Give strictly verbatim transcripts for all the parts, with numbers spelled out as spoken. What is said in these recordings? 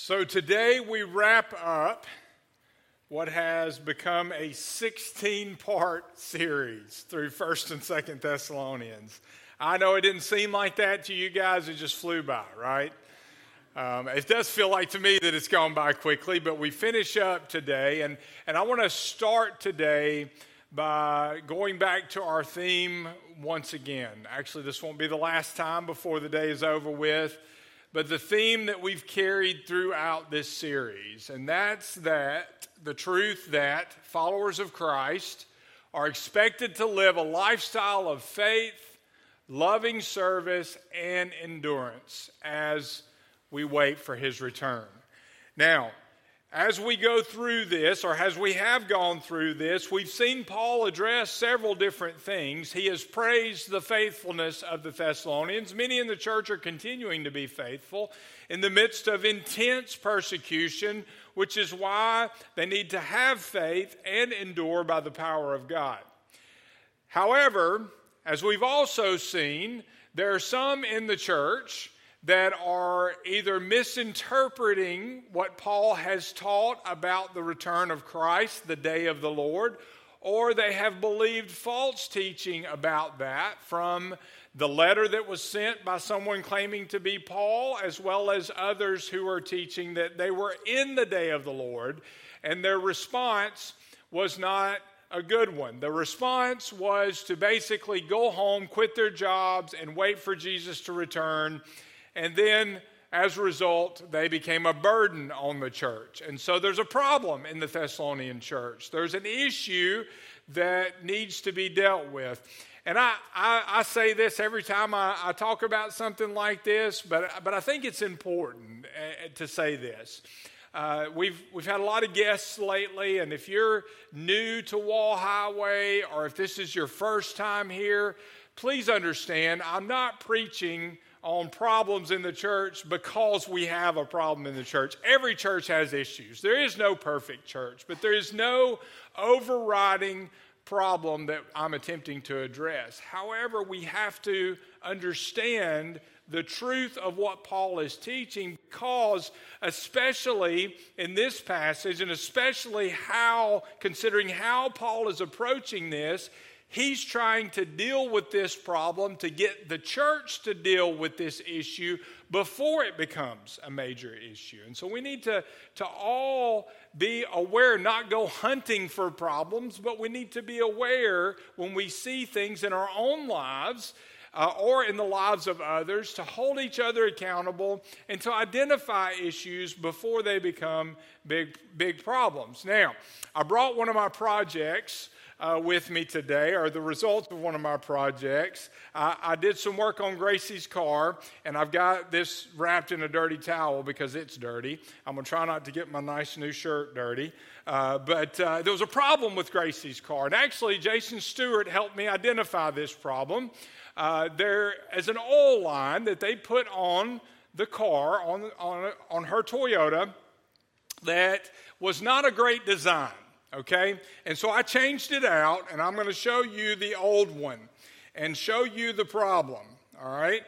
So today we wrap up what has become a sixteen-part series through First and Second Thessalonians. I know it didn't seem like that to you guys. It just flew by, right? Um, it does feel like to me that it's gone by quickly, but we finish up today. And, and I want to start today by going back to our theme once again. Actually, this won't be the last time before the day is over with. But the theme that we've carried throughout this series, and that's that, the truth that followers of Christ are expected to live a lifestyle of faith, loving service, and endurance as we wait for his return. Now, as we go through this, or as we have gone through this, we've seen Paul address several different things. He has praised the faithfulness of the Thessalonians. Many in the church are continuing to be faithful in the midst of intense persecution, which is why they need to have faith and endure by the power of God. However, as we've also seen, there are some in the church that are either misinterpreting what Paul has taught about the return of Christ, the day of the Lord, or they have believed false teaching about that from the letter that was sent by someone claiming to be Paul, as well as others who are teaching that they were in the day of the Lord, and their response was not a good one. The response was to basically go home, quit their jobs, and wait for Jesus to return. And then, as a result, they became a burden on the church. And so there's a problem in the Thessalonian church. There's an issue that needs to be dealt with. And I, I, I say this every time I, I talk about something like this, but, but I think it's important uh, to say this. Uh, we've we've had a lot of guests lately, and if you're new to Wall Highway, or if this is your first time here, please understand, I'm not preaching on problems in the church because we have a problem in the church. Every church has issues. There is no perfect church, but there is no overriding problem that I'm attempting to address. However, we have to understand the truth of what Paul is teaching, because especially in this passage, and especially how, considering how Paul is approaching this, he's trying to deal with this problem to get the church to deal with this issue before it becomes a major issue. And so we need to, to all be aware, not go hunting for problems, but we need to be aware when we see things in our own lives uh, or in the lives of others, to hold each other accountable and to identify issues before they become big, big problems. Now, I brought one of my projects Uh, with me today, are the results of one of my projects. I, I did some work on Gracie's car, and I've got this wrapped in a dirty towel because it's dirty. I'm going to try not to get my nice new shirt dirty. Uh, but uh, there was a problem with Gracie's car, and actually Jason Stewart helped me identify this problem. Uh, there is an oil line that they put on the car, on, on, on her Toyota, that was not a great design. Okay, and so I changed it out, and I'm going to show you the old one and show you the problem, all right?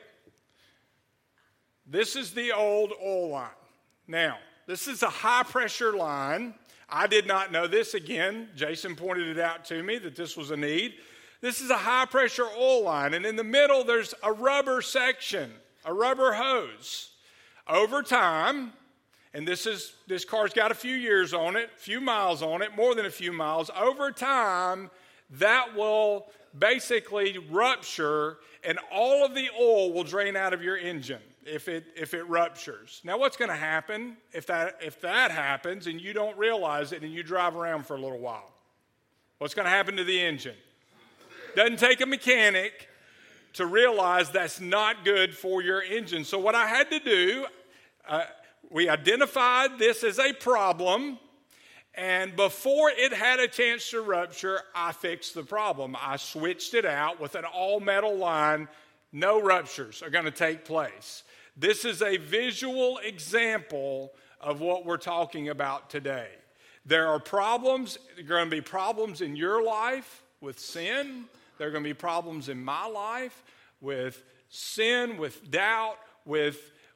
This is the old oil line. Now, this is a high-pressure line. I did not know this. Again, Jason pointed it out to me that this was a need. This is a high-pressure oil line, and in the middle there's a rubber section, a rubber hose. Over time, and this is this car's got a few years on it, a few miles on it, more than a few miles. Over time, that will basically rupture, and all of the oil will drain out of your engine if it if it ruptures. Now, what's going to happen if that if that happens and you don't realize it and you drive around for a little while? What's going to happen to the engine? Doesn't take a mechanic to realize that's not good for your engine. So what I had to do, uh, we identified this as a problem, and before it had a chance to rupture, I fixed the problem. I switched it out with an all-metal line. No ruptures are going to take place. This is a visual example of what we're talking about today. There are problems. There are going to be problems in your life with sin. There are going to be problems in my life with sin, with doubt, with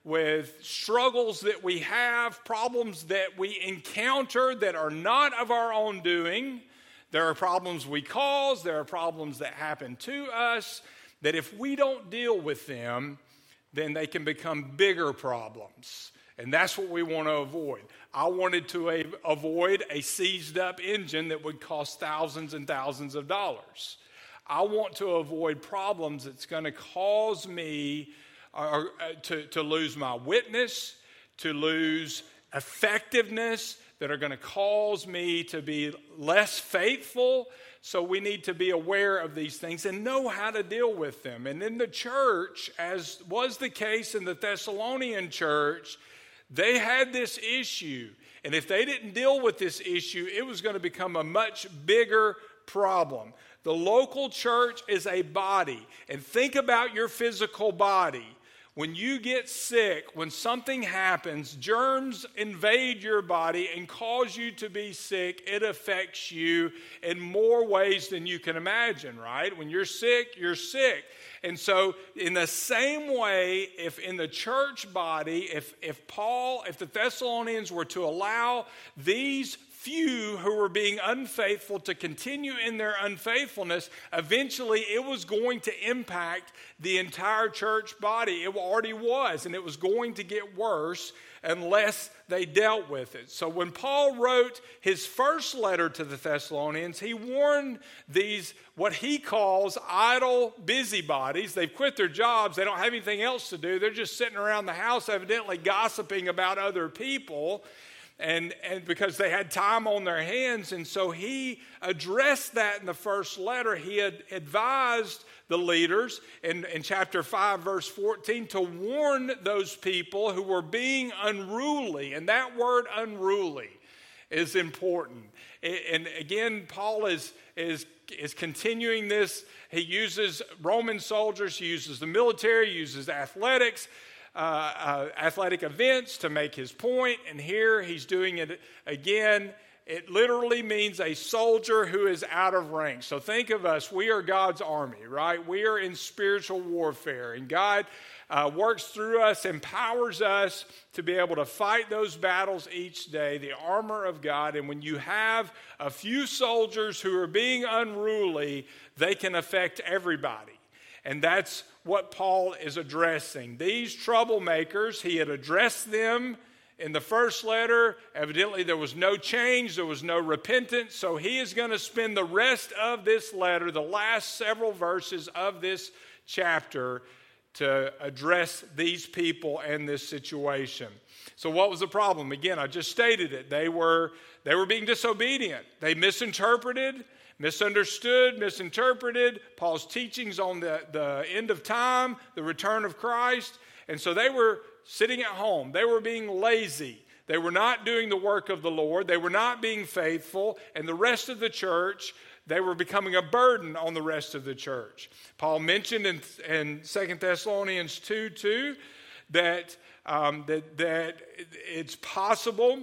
with struggles that we have, problems that we encounter that are not of our own doing. There are problems we cause, there are problems that happen to us, that if we don't deal with them, then they can become bigger problems. And that's what we want to avoid. I wanted to a- avoid a seized up engine that would cost thousands and thousands of dollars. I want to avoid problems that's going to cause me uh, to, to lose my witness, to lose effectiveness, that are going to cause me to be less faithful. So we need to be aware of these things and know how to deal with them. And in the church, as was the case in the Thessalonian church, they had this issue. And if they didn't deal with this issue, it was going to become a much bigger problem. The local church is a body. And think about your physical body. When you get sick, when something happens, germs invade your body and cause you to be sick. It affects you in more ways than you can imagine, right? When you're sick, you're sick. And so in the same way, if in the church body, if, if Paul, if the Thessalonians were to allow these few who were being unfaithful to continue in their unfaithfulness, eventually it was going to impact the entire church body. It already was, and it was going to get worse unless they dealt with it. So when Paul wrote his first letter to the Thessalonians, he warned these, what he calls idle busybodies. They've quit their jobs. They don't have anything else to do. They're just sitting around the house, evidently gossiping about other people. And, and because they had time on their hands. And so he addressed that in the first letter. He had advised the leaders in, in chapter five, verse fourteen, to warn those people who were being unruly. And that word unruly is important. And again, Paul is, is, is continuing this. He uses Roman soldiers, he uses the military, he uses athletics. Uh, uh, athletic events to make his point, and here he's doing it again. It literally means a soldier who is out of rank. So think of us, we are God's army, right? We are in spiritual warfare, and God uh, works through us, empowers us to be able to fight those battles each day, the armor of God. And when you have a few soldiers who are being unruly, they can affect everybody. And that's what Paul is addressing. These troublemakers, he had addressed them in the first letter. Evidently, there was no change. There was no repentance. So he is going to spend the rest of this letter, the last several verses of this chapter, to address these people and this situation. So what was the problem? Again, I just stated it. They were, they were being disobedient. They misinterpreted, misunderstood, misinterpreted Paul's teachings on the, the end of time, the return of Christ. And so they were sitting at home. They were being lazy. They were not doing the work of the Lord. They were not being faithful. And the rest of the church, they were becoming a burden on the rest of the church. Paul mentioned in, in Second Thessalonians two two that, um, that, that it's possible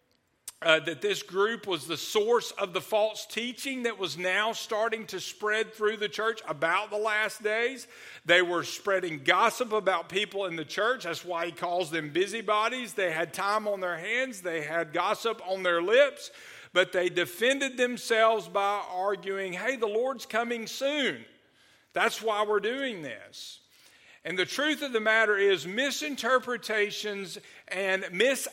Uh, that this group was the source of the false teaching that was now starting to spread through the church about the last days. They were spreading gossip about people in the church. That's why he calls them busybodies. They had time on their hands. They had gossip on their lips. But they defended themselves by arguing, hey, the Lord's coming soon. That's why we're doing this. And the truth of the matter is, misinterpretations and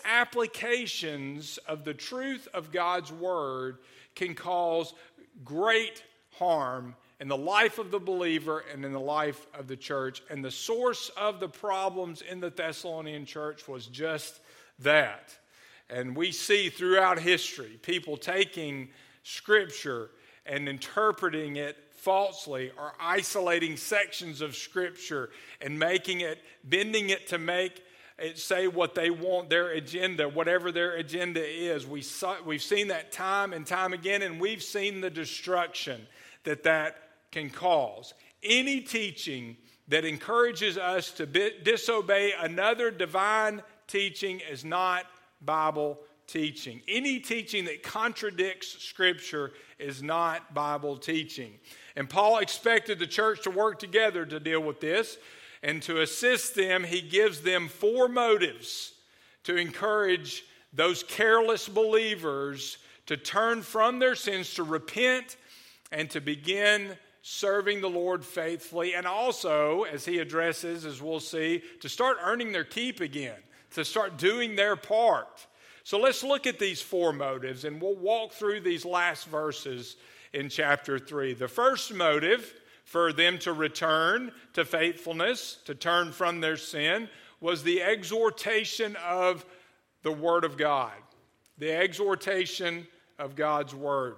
misapplications of the truth of God's word can cause great harm in the life of the believer and in the life of the church. And the source of the problems in the Thessalonian church was just that. And we see throughout history people taking Scripture and interpreting it falsely, or isolating sections of Scripture and making it, bending it to make it say what they want, their agenda, whatever their agenda is. We saw, we've seen that time and time again, and we've seen the destruction that that can cause. Any teaching that encourages us to be, disobey another divine teaching is not Bible teaching. Any teaching that contradicts Scripture is not Bible teaching. And Paul expected the church to work together to deal with this. And to assist them, he gives them four motives to encourage those careless believers to turn from their sins, to repent, and to begin serving the Lord faithfully. And also, as he addresses, as we'll see, to start earning their keep again, to start doing their part. So let's look at these four motives, and we'll walk through these last verses in chapter three. The first motive for them to return to faithfulness, to turn from their sin, was the exhortation of the Word of God. The exhortation of God's Word.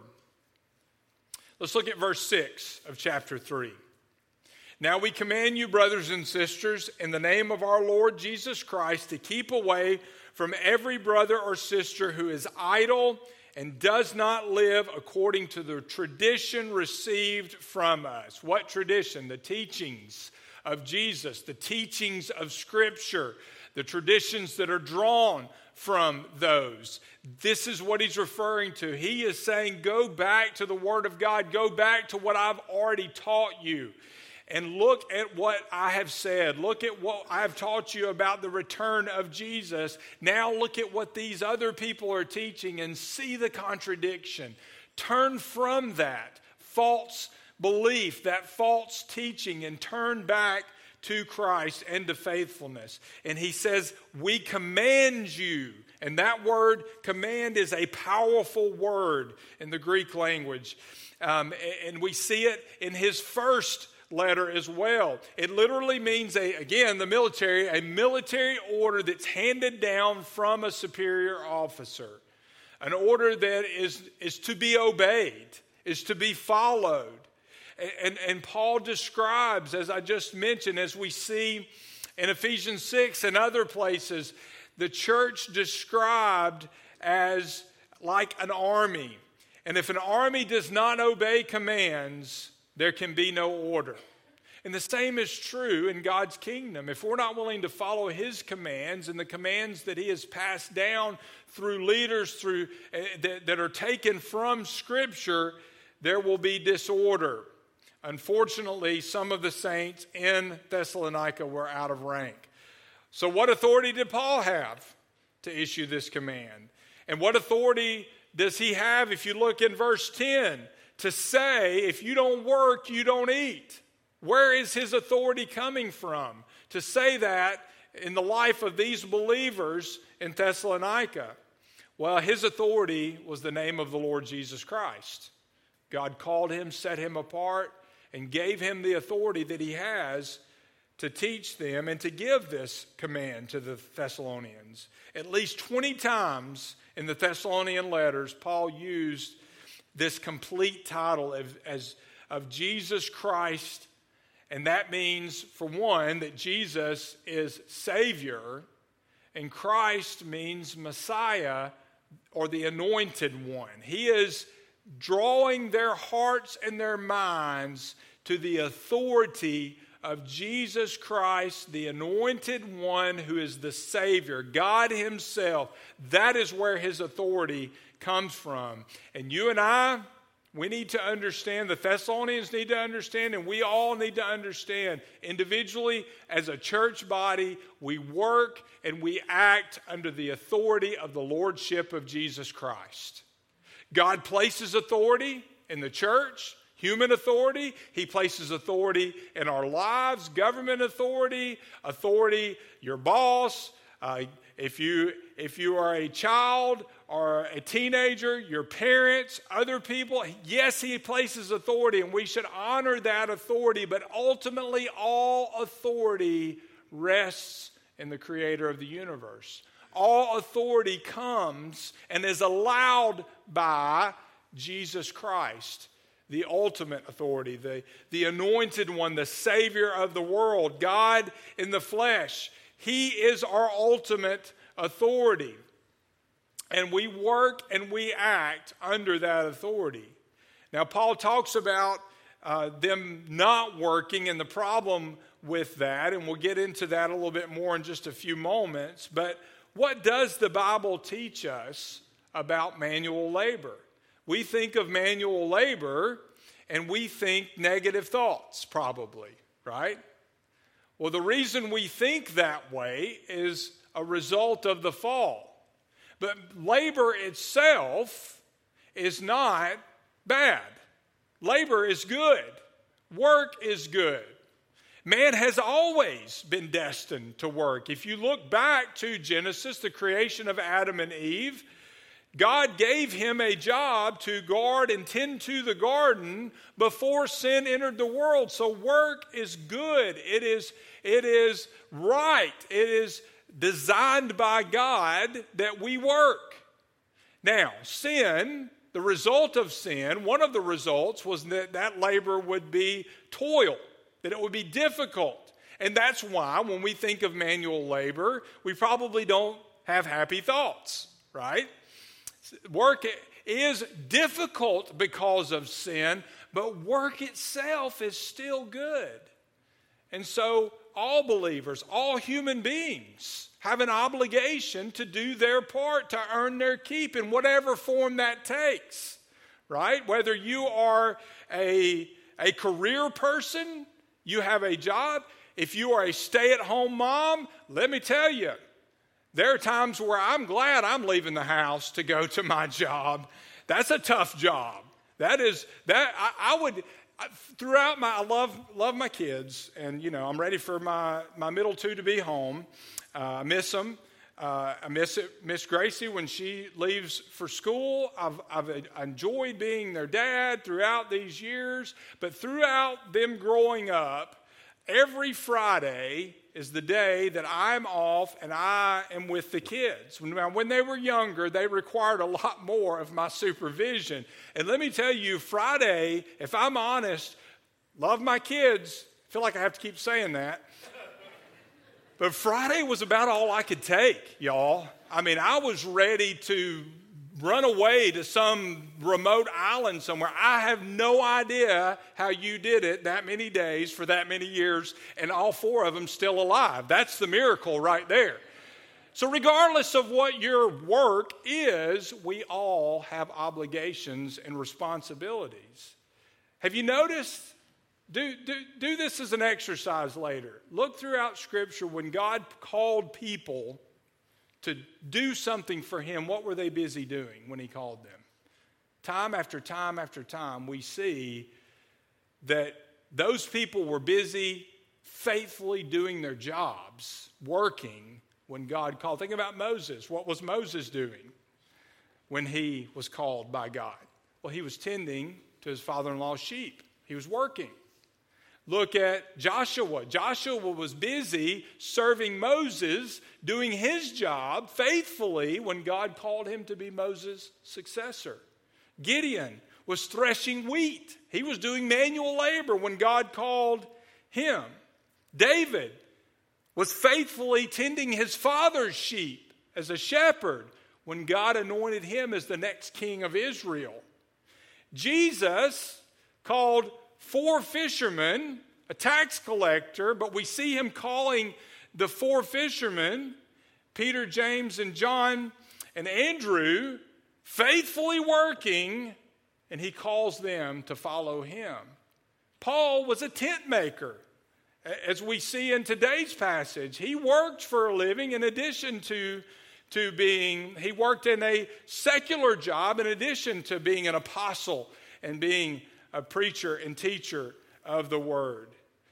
Let's look at verse six of chapter three. Now we command you, brothers and sisters, in the name of our Lord Jesus Christ, to keep away from every brother or sister who is idle and does not live according to the tradition received from us. What tradition? The teachings of Jesus, the teachings of Scripture, the traditions that are drawn from those. This is what he's referring to. He is saying, go back to the Word of God. Go back to what I've already taught you. And look at what I have said. Look at what I have taught you about the return of Jesus. Now look at what these other people are teaching and see the contradiction. Turn from that false belief, that false teaching, and turn back to Christ and to faithfulness. And he says, we command you. And that word command is a powerful word in the Greek language. Um, and we see it in his first letter as well. It literally means, a again, the military, a military order that's handed down from a superior officer. An order that is, is to be obeyed, is to be followed. And, and Paul describes, as I just mentioned, as we see in Ephesians six and other places, the church described as like an army. And if an army does not obey commands, there can be no order. And the same is true in God's kingdom. If we're not willing to follow his commands and the commands that he has passed down through leaders through uh, that, that are taken from Scripture, there will be disorder. Unfortunately, some of the saints in Thessalonica were out of rank. So what authority did Paul have to issue this command? And what authority does he have, if you look in verse ten, to say, if you don't work, you don't eat? Where is his authority coming from to say that in the life of these believers in Thessalonica? Well, his authority was the name of the Lord Jesus Christ. God called him, set him apart, and gave him the authority that he has to teach them and to give this command to the Thessalonians. At least twenty times in the Thessalonian letters, Paul used this complete title of, as, of Jesus Christ. And that means, for one, that Jesus is Savior, and Christ means Messiah, or the Anointed One. He is drawing their hearts and their minds to the authority of Jesus Christ, the Anointed One who is the Savior, God himself. That is where his authority comes from. And you and I, we need to understand, the Thessalonians need to understand, and we all need to understand, individually, as a church body, we work and we act under the authority of the Lordship of Jesus Christ. God places authority in the church, human authority. He places authority in our lives, government authority, authority, your boss. Uh, if you if you are a child or a teenager, your parents, other people, yes, he places authority, and we should honor that authority, but ultimately all authority rests in the Creator of the universe. All authority comes and is allowed by Jesus Christ, the ultimate authority, the, the Anointed One, the Savior of the world, God in the flesh. He is our ultimate authority. And we work and we act under that authority. Now, Paul talks about uh, them not working and the problem with that, and we'll get into that a little bit more in just a few moments. But what does the Bible teach us about manual labor? We think of manual labor and we think negative thoughts, probably, right? Well, the reason we think that way is a result of the fall. But labor itself is not bad. Labor is good. Work is good. Man has always been destined to work. If you look back to Genesis, the creation of Adam and Eve, God gave him a job to guard and tend to the garden before sin entered the world. So work is good. It is, it is right. It is designed by God that we work. Now, sin, the result of sin, one of the results was that that labor would be toil, that it would be difficult. And that's why when we think of manual labor, we probably don't have happy thoughts, right? Work is difficult because of sin, but work itself is still good. And so all believers, all human beings have an obligation to do their part to earn their keep in whatever form that takes, right? Whether you are a, a career person, you have a job. If you are a stay-at-home mom, let me tell you, there are times where I'm glad I'm leaving the house to go to my job. That's a tough job. That is, that I, I would, throughout my, I love love my kids, and you know, I'm ready for my, my middle two to be home. Uh, I miss them. Uh, I miss it, Miss Gracie when she leaves for school. I've, I've enjoyed being their dad throughout these years, but throughout them growing up, every Friday is the day that I'm off and I am with the kids. When, when they were younger, they required a lot more of my supervision. And let me tell you, Friday, if I'm honest, love my kids. I feel like I have to keep saying that. But Friday was about all I could take, y'all. I mean, I was ready to run away to some remote island somewhere. I have no idea how you did it that many days for that many years, and all four of them still alive. That's the miracle right there. So regardless of what your work is, we all have obligations and responsibilities. Have you noticed? Do, do, do this as an exercise later. Look throughout Scripture when God called people to do something for him. What were they busy doing when he called them? Time after time after time, we see that those people were busy faithfully doing their jobs, working when God called. Think about Moses. What was Moses doing when he was called by God? Well, he was tending to his father-in-law's sheep. He was working. Look at Joshua. Joshua was busy serving Moses, doing his job faithfully when God called him to be Moses' successor. Gideon was threshing wheat. He was doing manual labor when God called him. David was faithfully tending his father's sheep as a shepherd when God anointed him as the next king of Israel. Jesus called four fishermen, a tax collector, but we see him calling the four fishermen, Peter, James, and John, and Andrew, faithfully working, and he calls them to follow him. Paul was a tent maker, as we see in today's passage. He worked for a living in addition to, to being, he worked in a secular job in addition to being an apostle and being a preacher and teacher of the word.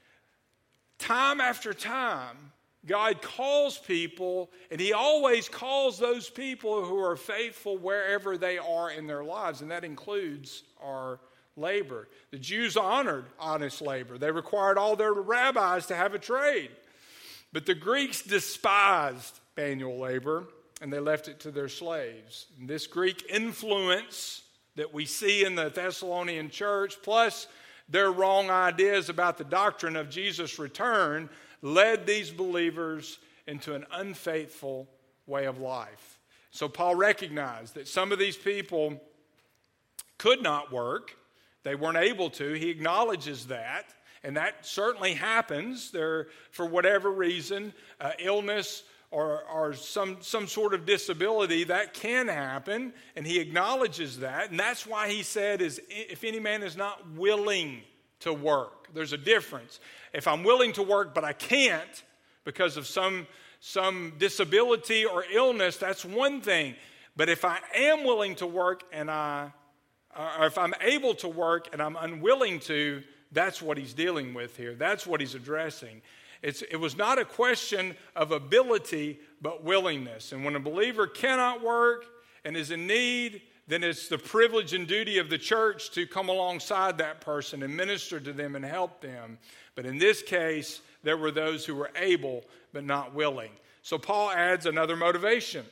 Time after time, God calls people, and he always calls those people who are faithful wherever they are in their lives, and that includes our labor. The Jews honored honest labor. They required all their rabbis to have a trade. But the Greeks despised manual labor, and they left it to their slaves. And this Greek influence that we see in the Thessalonian church, plus their wrong ideas about the doctrine of Jesus' return, led these believers into an unfaithful way of life. So Paul recognized that some of these people could not work. They weren't able to. He acknowledges that, and that certainly happens. There, for whatever reason, uh, illness or, or some, some sort of disability, that can happen, and he acknowledges that. And that's why he said, is if any man is not willing to work, There's a difference. If I'm willing to work but I can't because of some, some disability or illness, that's one thing. But if I am willing to work and I, or if I'm able to work and I'm unwilling to, that's what he's dealing with here. That's what he's addressing. It's, it was not a question of ability, but willingness. And when a believer cannot work and is in need, then it's the privilege and duty of the church to come alongside that person and minister to them and help them. But in this case, there were those who were able but not willing. So Paul adds another motivation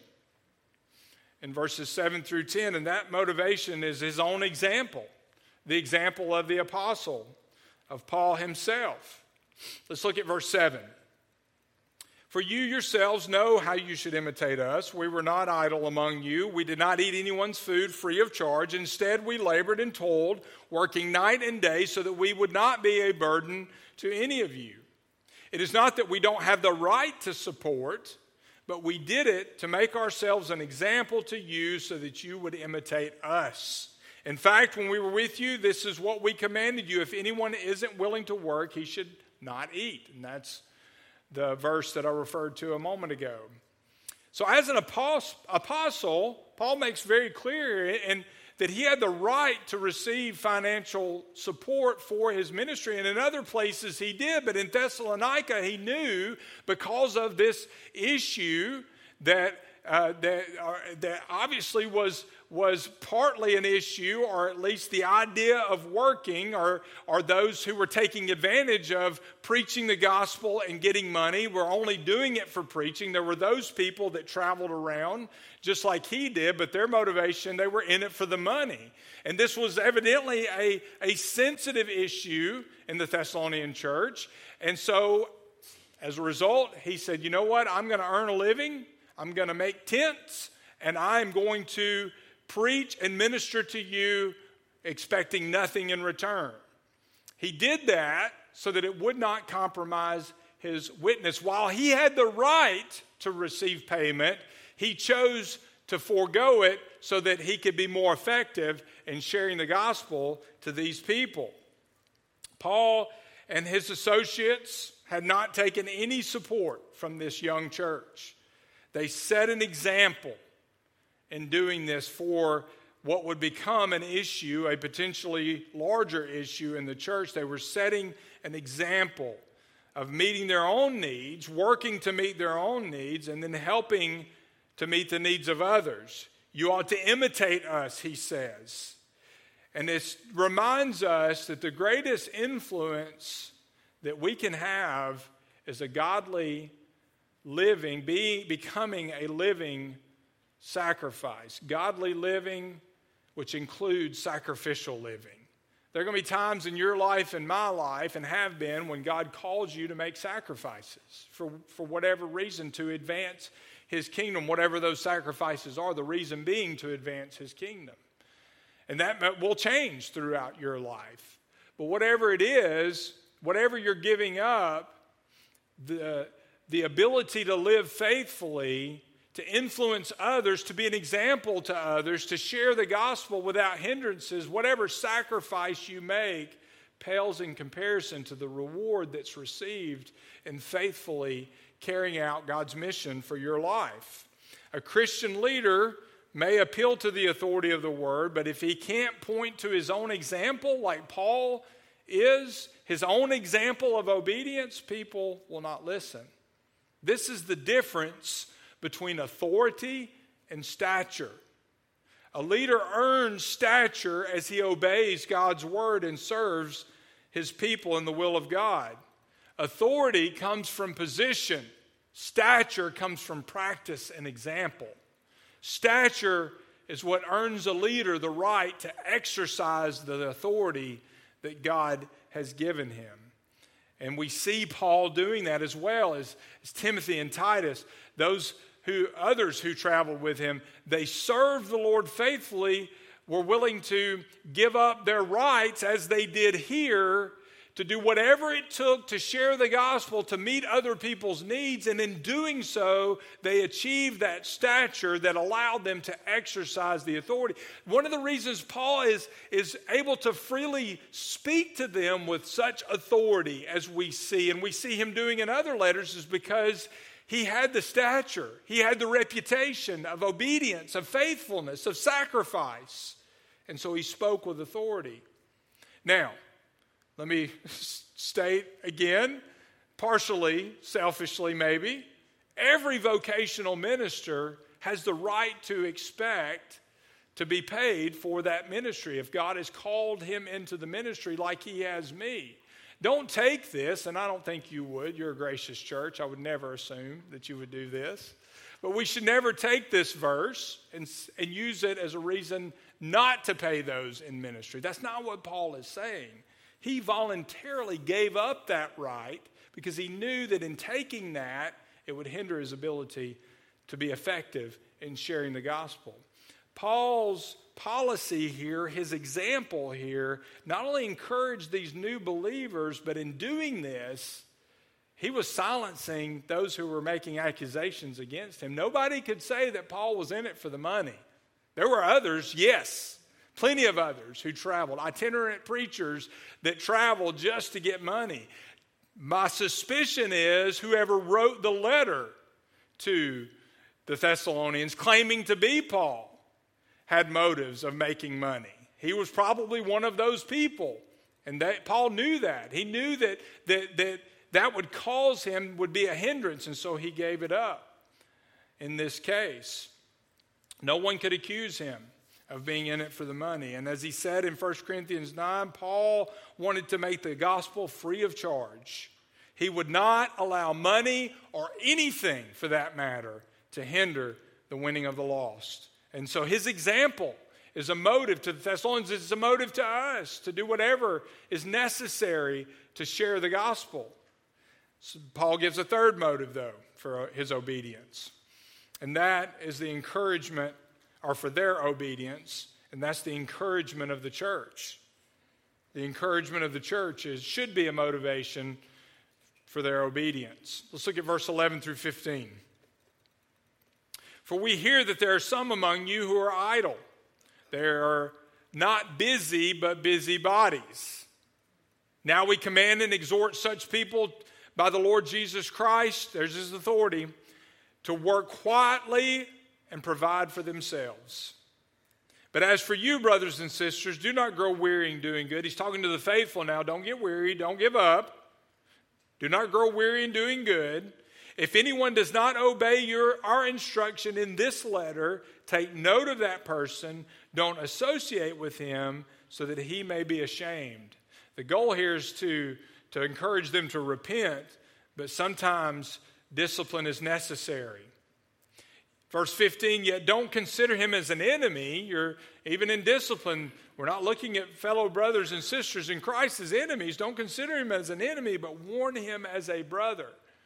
in verses seven through ten, and that motivation is his own example, the example of the apostle, of Paul himself. Let's look at verse seven. For you yourselves know how you should imitate us. We were not idle among you. We did not eat anyone's food free of charge. Instead, we labored and toiled, working night and day so that we would not be a burden to any of you. It is not that we don't have the right to support, but we did it to make ourselves an example to you so that you would imitate us. In fact, when we were with you, this is what we commanded you. If anyone isn't willing to work, he should not eat. And that's the verse that I referred to a moment ago. So as an apostle, Paul makes very clear and that he had the right to receive financial support for his ministry. And in other places he did, but in Thessalonica he knew because of this issue that uh, that, uh, that obviously was was partly an issue, or at least the idea of working, or, or those who were taking advantage of preaching the gospel and getting money were only doing it for preaching. There were those people that traveled around just like he did, but their motivation, they were in it for the money. And this was evidently a, a sensitive issue in the Thessalonian church. And so as a result, he said, you know what, I'm going to earn a living, I'm going to make tents, and I'm going to preach and minister to you expecting nothing in return. He did that so that it would not compromise his witness. While he had the right to receive payment, he chose to forego it so that he could be more effective in sharing the gospel to these people. Paul and his associates had not taken any support from this young church. They set an example in doing this for what would become an issue, a potentially larger issue in the church. They were setting an example of meeting their own needs, working to meet their own needs, and then helping to meet the needs of others. You ought to imitate us, he says. And this reminds us that the greatest influence that we can have is a godly living, being, becoming a living sacrifice. Godly living, which includes sacrificial living. There are going to be times in your life and my life, and have been, when God calls you to make sacrifices for, for whatever reason, to advance his kingdom, whatever those sacrifices are, the reason being to advance his kingdom. And that will change throughout your life. But whatever it is, whatever you're giving up, the, the ability to live faithfully, to influence others, to be an example to others, to share the gospel without hindrances, whatever sacrifice you make pales in comparison to the reward that's received in faithfully carrying out God's mission for your life. A Christian leader may appeal to the authority of the word, but if he can't point to his own example, like Paul is, his own example of obedience, people will not listen. This is the difference between authority and stature. A leader earns stature as he obeys God's word and serves his people in the will of God. Authority comes from position. Stature comes from practice and example. Stature is what earns a leader the right to exercise the authority that God has given him. And we see Paul doing that as well as, as Timothy and Titus. Those who, others who traveled with him, they served the Lord faithfully, were willing to give up their rights as they did here to do whatever it took to share the gospel, to meet other people's needs. And in doing so, they achieved that stature that allowed them to exercise the authority. One of the reasons Paul is, is able to freely speak to them with such authority as we see, and we see him doing in other letters, is because he had the stature, he had the reputation of obedience, of faithfulness, of sacrifice. And so he spoke with authority. Now, let me state again, partially, selfishly maybe, every vocational minister has the right to expect to be paid for that ministry if God has called him into the ministry like he has me. Don't take this, and I don't think you would. You're a gracious church. I would never assume that you would do this. But we should never take this verse and, and use it as a reason not to pay those in ministry. That's not what Paul is saying. He voluntarily gave up that right because he knew that in taking that, it would hinder his ability to be effective in sharing the gospel. Paul's policy here, his example here, not only encouraged these new believers, but in doing this, he was silencing those who were making accusations against him. Nobody could say that Paul was in it for the money. There were others, yes. Plenty of others who traveled, itinerant preachers that traveled just to get money. My suspicion is whoever wrote the letter to the Thessalonians claiming to be Paul had motives of making money. He was probably one of those people. And that, Paul knew that. He knew that, that, that that would cause him, would be a hindrance, and so he gave it up in this case. No one could accuse him of being in it for the money. And as he said in First Corinthians nine, Paul wanted to make the gospel free of charge. He would not allow money or anything for that matter to hinder the winning of the lost. And so his example is a motive to the Thessalonians. It's a motive to us to do whatever is necessary to share the gospel. So Paul gives a third motive, though, for his obedience. And that is the encouragement, or for their obedience, and that's the encouragement of the church. The encouragement of the church is, should be a motivation for their obedience. Let's look at verse eleven through fifteen. For we hear that there are some among you who are idle. They are not busy, but busybodies. Now we command and exhort such people by the Lord Jesus Christ, there's his authority, to work quietly and provide for themselves. But as for you, brothers and sisters, do not grow weary in doing good. He's talking to the faithful now. Don't get weary. Don't give up. Do not grow weary in doing good. If anyone does not obey your our instruction in this letter, take note of that person. Don't associate with him so that he may be ashamed. The goal here is to, to encourage them to repent, but sometimes discipline is necessary. Verse fifteen, yet don't consider him as an enemy. You're even in discipline. We're not looking at fellow brothers and sisters in Christ as enemies. Don't consider him as an enemy, but warn him as a brother.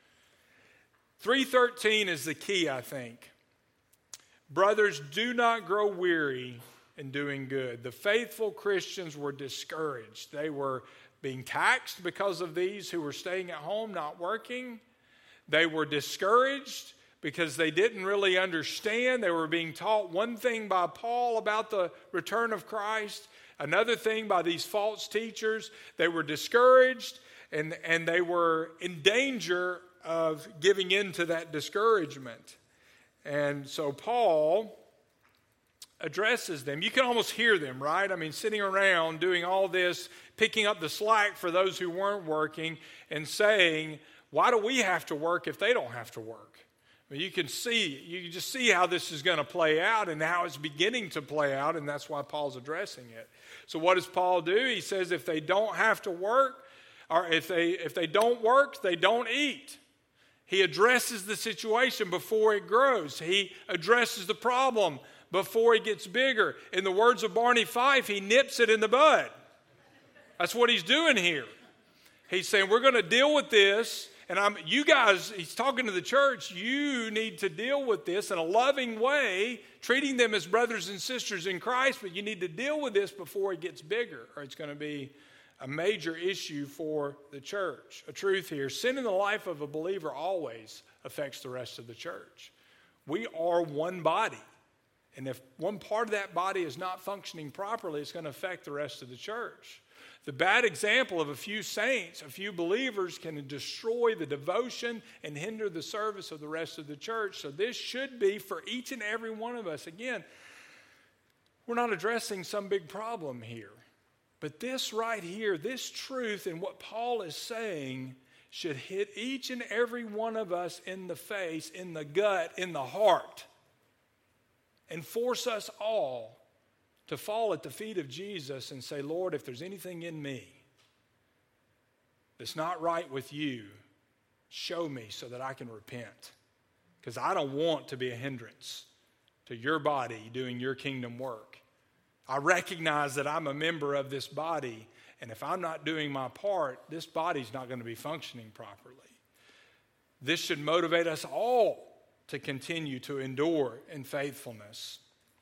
three thirteen is the key, I think. Brothers, do not grow weary in doing good. The faithful Christians were discouraged. They were being taxed because of these who were staying at home, not working. They were discouraged because they didn't really understand. They were being taught one thing by Paul about the return of Christ, another thing by these false teachers. They were discouraged, and, and they were in danger of giving in to that discouragement. And so Paul addresses them. You can almost hear them, right? I mean, sitting around doing all this, picking up the slack for those who weren't working and saying, why do we have to work if they don't have to work? I mean, you can see, you can just see how this is going to play out and how it's beginning to play out, and that's why Paul's addressing it. So what does Paul do? He says if they don't have to work, or if they if they don't work, they don't eat. He addresses the situation before it grows. He addresses the problem before it gets bigger. In the words of Barney Fife, he nips it in the bud. That's what he's doing here. He's saying, we're going to deal with this, and I'm, you guys, he's talking to the church, you need to deal with this in a loving way, treating them as brothers and sisters in Christ, but you need to deal with this before it gets bigger, or it's going to be a major issue for the church. A truth here, sin in the life of a believer always affects the rest of the church. We are one body. And if one part of that body is not functioning properly, it's going to affect the rest of the church. The bad example of a few saints, a few believers, can destroy the devotion and hinder the service of the rest of the church. So this should be for each and every one of us. Again, we're not addressing some big problem here. But this right here, this truth and what Paul is saying should hit each and every one of us in the face, in the gut, in the heart, and force us all to fall at the feet of Jesus and say, Lord, if there's anything in me that's not right with you, show me so that I can repent. Because I don't want to be a hindrance to your body doing your kingdom work. I recognize that I'm a member of this body, and if I'm not doing my part, this body's not going to be functioning properly. This should motivate us all to continue to endure in faithfulness.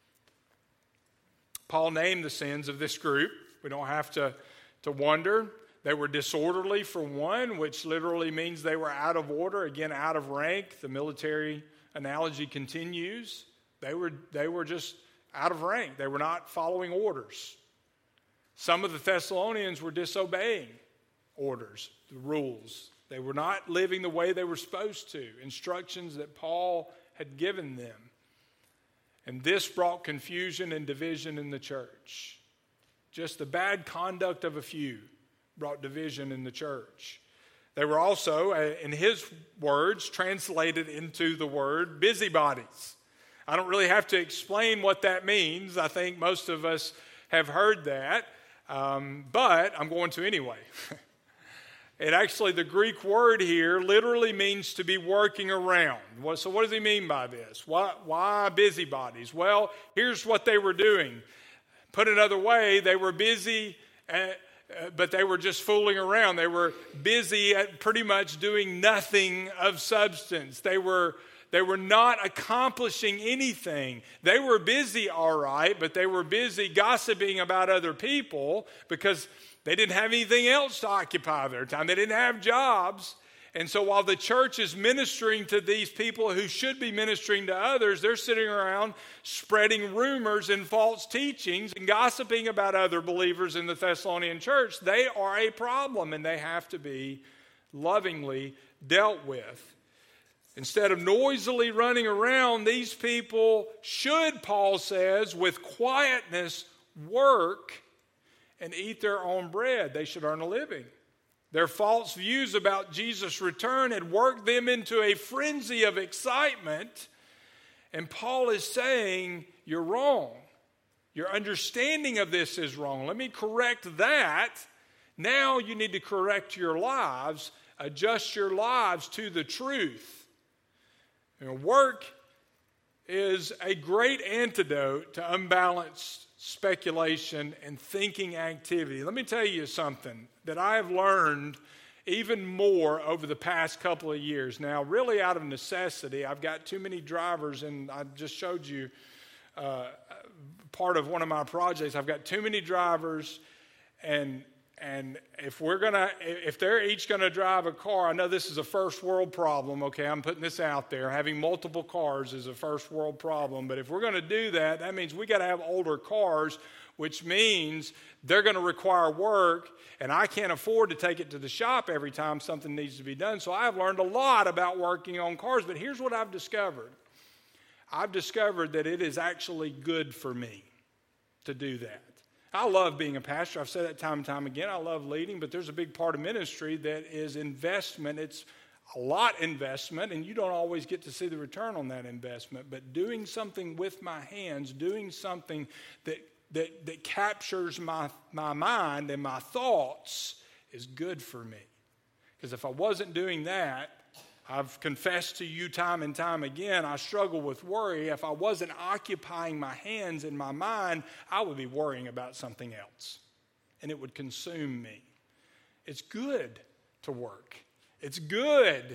Paul named the sins of this group. We don't have to, to wonder. They were disorderly for one, which literally means they were out of order, again, out of rank. The military analogy continues. They were, they were just out of rank. They were not following orders. Some of the Thessalonians were disobeying orders, the rules. They were not living the way they were supposed to, instructions that Paul had given them. And this brought confusion and division in the church. Just the bad conduct of a few brought division in the church. They were also, in his words, translated into the word busybodies. I don't really have to explain what that means. I think most of us have heard that, um, but I'm going to anyway. It actually, the Greek word here literally means to be working around. So what does he mean by this? Why, why busybodies? Well, here's what they were doing. Put another way, they were busy, at, uh, but they were just fooling around. They were busy at pretty much doing nothing of substance. They were They were not accomplishing anything. They were busy, all right, but they were busy gossiping about other people because they didn't have anything else to occupy their time. They didn't have jobs. And so while the church is ministering to these people who should be ministering to others, they're sitting around spreading rumors and false teachings and gossiping about other believers in the Thessalonian church. They are a problem, and they have to be lovingly dealt with. Instead of noisily running around, these people should, Paul says, with quietness work and eat their own bread. They should earn a living. Their false views about Jesus' return had worked them into a frenzy of excitement. And Paul is saying, you're wrong. Your understanding of this is wrong. Let me correct that. Now you need to correct your lives, adjust your lives to the truth. You know, work is a great antidote to unbalanced speculation and thinking activity. Let me tell you something that I have learned even more over the past couple of years. Now, really out of necessity, I've got too many drivers, and I just showed you uh, part of one of my projects. I've got too many drivers, and And if we're gonna, if they're each gonna drive a car, I know this is a first world problem. Okay, I'm putting this out there. Having multiple cars is a first world problem. But if we're gonna do that, that means we got to have older cars, which means they're gonna require work, and I can't afford to take it to the shop every time something needs to be done. So I've learned a lot about working on cars. But here's what I've discovered. I've discovered that it is actually good for me to do that. I love being a pastor. I've said that time and time again. I love leading, but there's a big part of ministry that is investment. It's a lot investment, and you don't always get to see the return on that investment. But doing something with my hands, doing something that that, that captures my, my mind and my thoughts is good for me. Because if I wasn't doing that, I've confessed to you time and time again, I struggle with worry. If I wasn't occupying my hands and my mind, I would be worrying about something else, and it would consume me. It's good to work. It's good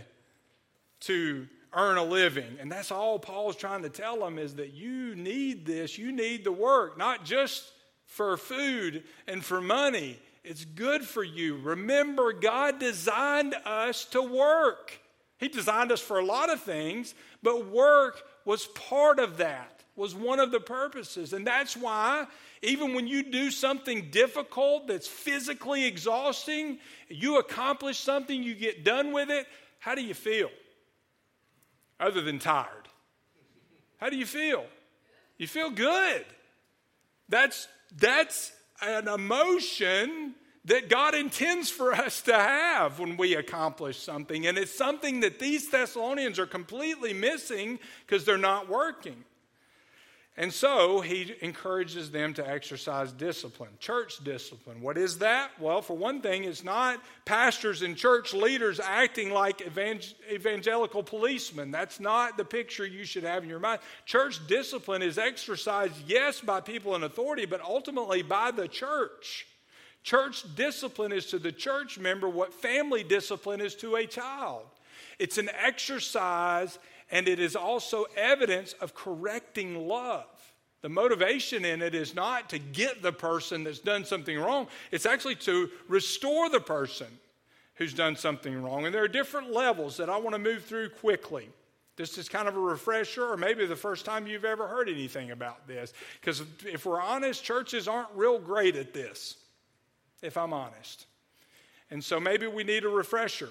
to earn a living, and that's all Paul's trying to tell them is that you need this. You need the work, not just for food and for money. It's good for you. Remember, God designed us to work. He designed us for a lot of things, but work was part of that, was one of the purposes. And that's why even when you do something difficult that's physically exhausting, you accomplish something, you get done with it, how do you feel? Other than tired. How do you feel? You feel good. That's, that's an emotion that God intends for us to have when we accomplish something. And it's something that these Thessalonians are completely missing because they're not working. And so he encourages them to exercise discipline, church discipline. What is that? Well, for one thing, it's not pastors and church leaders acting like evangel- evangelical policemen. That's not the picture you should have in your mind. Church discipline is exercised, yes, by people in authority, but ultimately by the church. Church discipline is to the church member what family discipline is to a child. It's an exercise, and it is also evidence of correcting love. The motivation in it is not to get the person that's done something wrong. It's actually to restore the person who's done something wrong. And there are different levels that I want to move through quickly. This is kind of a refresher, or maybe the first time you've ever heard anything about this. Because if we're honest, churches aren't real great at this, if I'm honest. And so maybe we need a refresher.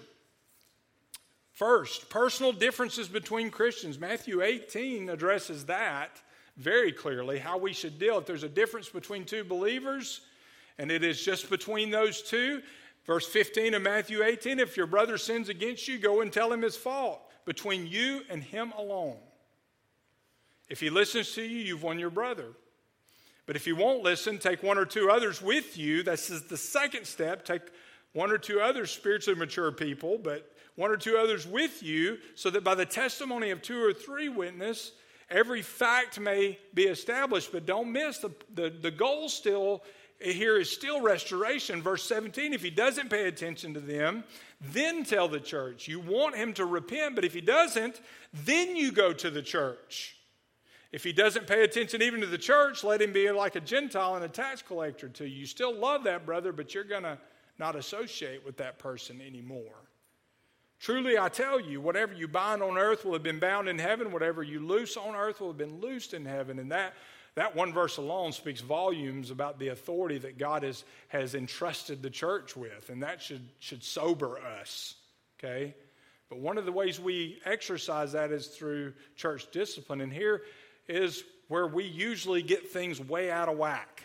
First, personal differences between Christians. Matthew eighteen addresses that very clearly, how we should deal. If there's a difference between two believers, and it is just between those two, verse fifteen of Matthew eighteen, if your brother sins against you, go and tell him his fault, between you and him alone. If he listens to you, you've won your brother. But if he won't listen, take one or two others with you. This is the second step. Take one or two other spiritually mature people, but one or two others with you, so that by the testimony of two or three witnesses, every fact may be established. But don't miss, the, the, the goal still here is still restoration. Verse seventeen, if he doesn't pay attention to them, then tell the church. You want him to repent, but if he doesn't, then you go to the church. If he doesn't pay attention even to the church, let him be like a Gentile and a tax collector to you. You still love that brother, but you're going to not associate with that person anymore. Truly, I tell you, whatever you bind on earth will have been bound in heaven. Whatever you loose on earth will have been loosed in heaven. And that, that one verse alone speaks volumes about the authority that God has, has entrusted the church with. And that should, should sober us, okay? But one of the ways we exercise that is through church discipline. And here is where we usually get things way out of whack.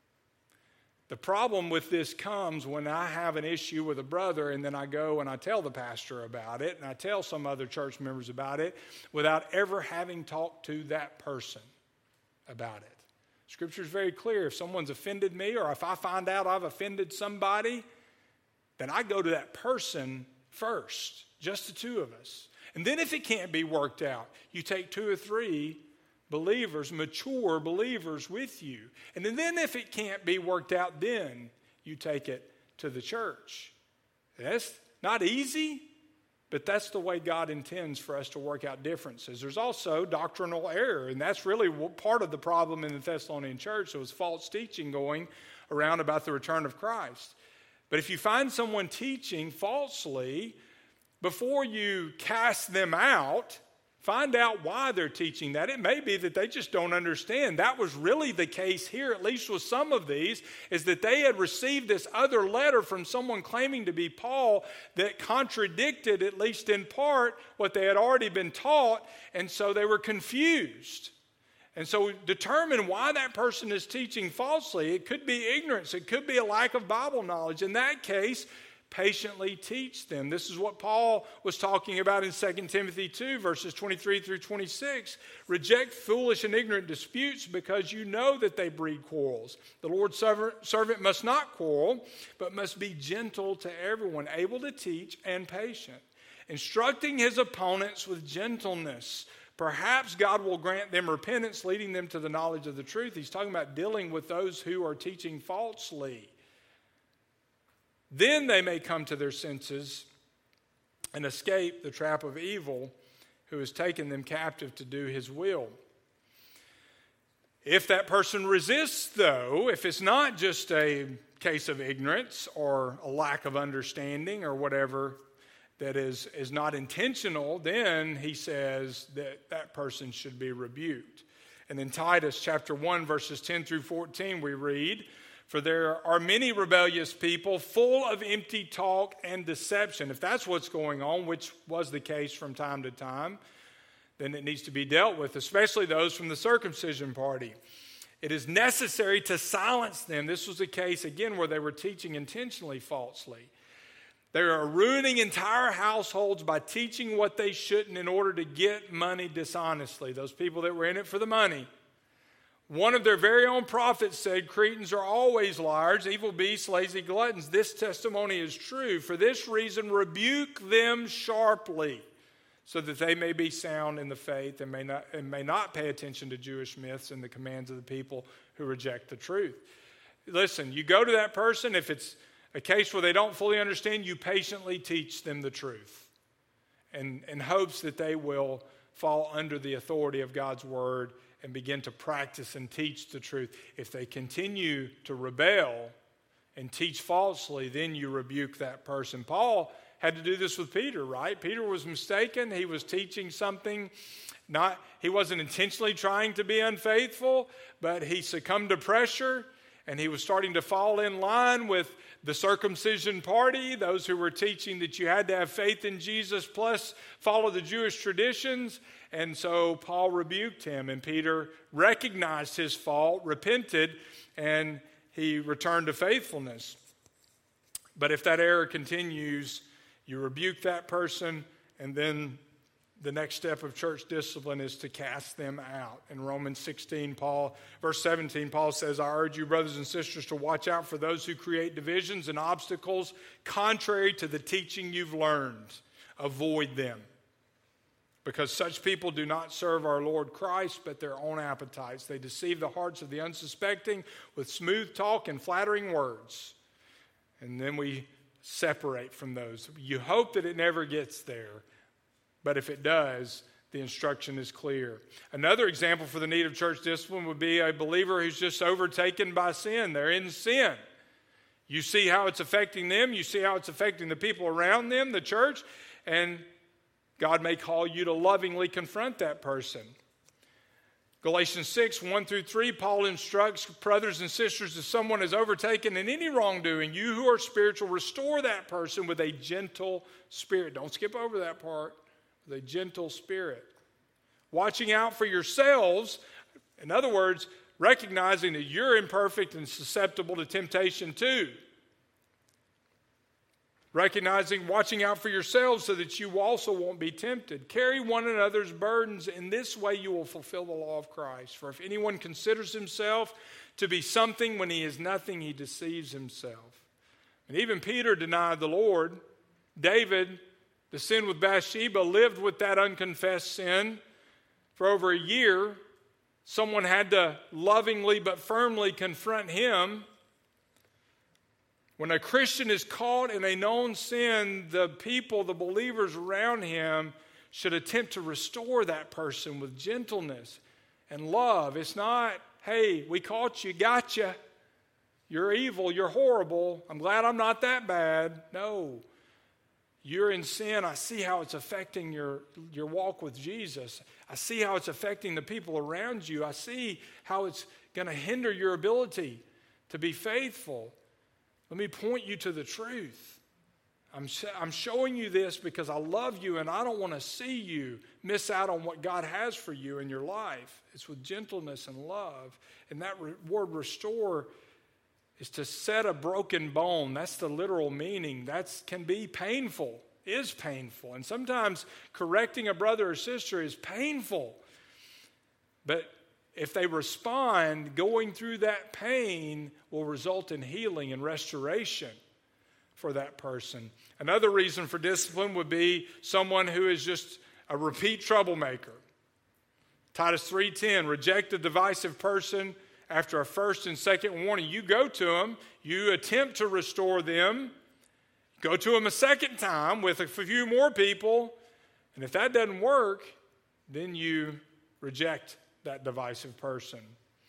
The problem with this comes when I have an issue with a brother and then I go and I tell the pastor about it and I tell some other church members about it without ever having talked to that person about it. Scripture is very clear. If someone's offended me or if I find out I've offended somebody, then I go to that person first, just the two of us. And then if it can't be worked out, you take two or three believers, mature believers with you. And then if it can't be worked out, then you take it to the church. That's not easy, but that's the way God intends for us to work out differences. There's also doctrinal error, and that's really part of the problem in the Thessalonian church. There was false teaching going around about the return of Christ. But if you find someone teaching falsely, before you cast them out, find out why they're teaching that. It may be that they just don't understand. That was really the case here, at least with some of these, is that they had received this other letter from someone claiming to be Paul that contradicted, at least in part, what they had already been taught, and so they were confused. And so determine why that person is teaching falsely. It could be ignorance. It could be a lack of Bible knowledge. In that case, patiently teach them. This is what Paul was talking about in Second Timothy two, verses twenty-three through twenty-six. Reject foolish and ignorant disputes because you know that they breed quarrels. The Lord's servant must not quarrel, but must be gentle to everyone, able to teach and patient, instructing his opponents with gentleness. Perhaps God will grant them repentance, leading them to the knowledge of the truth. He's talking about dealing with those who are teaching falsely. Then they may come to their senses and escape the trap of evil who has taken them captive to do his will. If that person resists, though, if it's not just a case of ignorance or a lack of understanding or whatever that is, is not intentional, then he says that that person should be rebuked. And in Titus chapter one, verses ten through fourteen, we read, "For there are many rebellious people full of empty talk and deception." If that's what's going on, which was the case from time to time, then it needs to be dealt with, especially those from the circumcision party. It is necessary to silence them. This was a case, again, where they were teaching intentionally falsely. They are ruining entire households by teaching what they shouldn't in order to get money dishonestly. Those people that were in it for the money. One of their very own prophets said, "Cretans are always liars, evil beasts, lazy gluttons." This testimony is true. For this reason, rebuke them sharply, so that they may be sound in the faith and may not, and may not pay attention to Jewish myths and the commands of the people who reject the truth. Listen, you go to that person, if it's a case where they don't fully understand, you patiently teach them the truth and in hopes that they will fall under the authority of God's word and begin to practice and teach the truth. If they continue to rebel and teach falsely, then you rebuke that person. Paul had to do this with Peter, right? Peter was mistaken. He was teaching something. Not, he wasn't intentionally trying to be unfaithful, but he succumbed to pressure, and he was starting to fall in line with the circumcision party, those who were teaching that you had to have faith in Jesus plus follow the Jewish traditions. And so Paul rebuked him, and Peter recognized his fault, repented, and he returned to faithfulness. But if that error continues, you rebuke that person, and then the next step of church discipline is to cast them out. In Romans sixteen, Paul, verse seventeen, Paul says, "I urge you, brothers and sisters, to watch out for those who create divisions and obstacles contrary to the teaching you've learned. Avoid them, because such people do not serve our Lord Christ, but their own appetites. They deceive the hearts of the unsuspecting with smooth talk and flattering words." And then we separate from those. You hope that it never gets there, but if it does, the instruction is clear. Another example for the need of church discipline would be a believer who's just overtaken by sin. They're in sin. You see how it's affecting them. You see how it's affecting the people around them, the church, and God may call you to lovingly confront that person. Galatians six, one through three, Paul instructs brothers and sisters, if someone is overtaken in any wrongdoing, you who are spiritual, restore that person with a gentle spirit. Don't skip over that part. With a gentle spirit. Watching out for yourselves, in other words, recognizing that you're imperfect and susceptible to temptation too. Recognizing, watching out for yourselves so that you also won't be tempted. Carry one another's burdens. In this way you will fulfill the law of Christ. For if anyone considers himself to be something when he is nothing, he deceives himself. And even Peter denied the Lord. David, the sin with Bathsheba, lived with that unconfessed sin for over a year. Someone had to lovingly but firmly confront him. When a Christian is caught in a known sin, the people, the believers around him, should attempt to restore that person with gentleness and love. It's not, "Hey, we caught you, got you. You're evil, you're horrible. I'm glad I'm not that bad." No. You're in sin. I see how it's affecting your, your walk with Jesus. I see how it's affecting the people around you. I see how it's going to hinder your ability to be faithful. Let me point you to the truth. I'm, I'm showing you this because I love you and I don't want to see you miss out on what God has for you in your life. It's with gentleness and love. And that re- word restore is to set a broken bone. That's the literal meaning. That can be painful, is painful. And sometimes correcting a brother or sister is painful. But if they respond, going through that pain will result in healing and restoration for that person. Another reason for discipline would be someone who is just a repeat troublemaker. Titus three ten, reject a divisive person after a first and second warning. You go to them, you attempt to restore them, go to them a second time with a few more people, and if that doesn't work, then you reject that divisive person.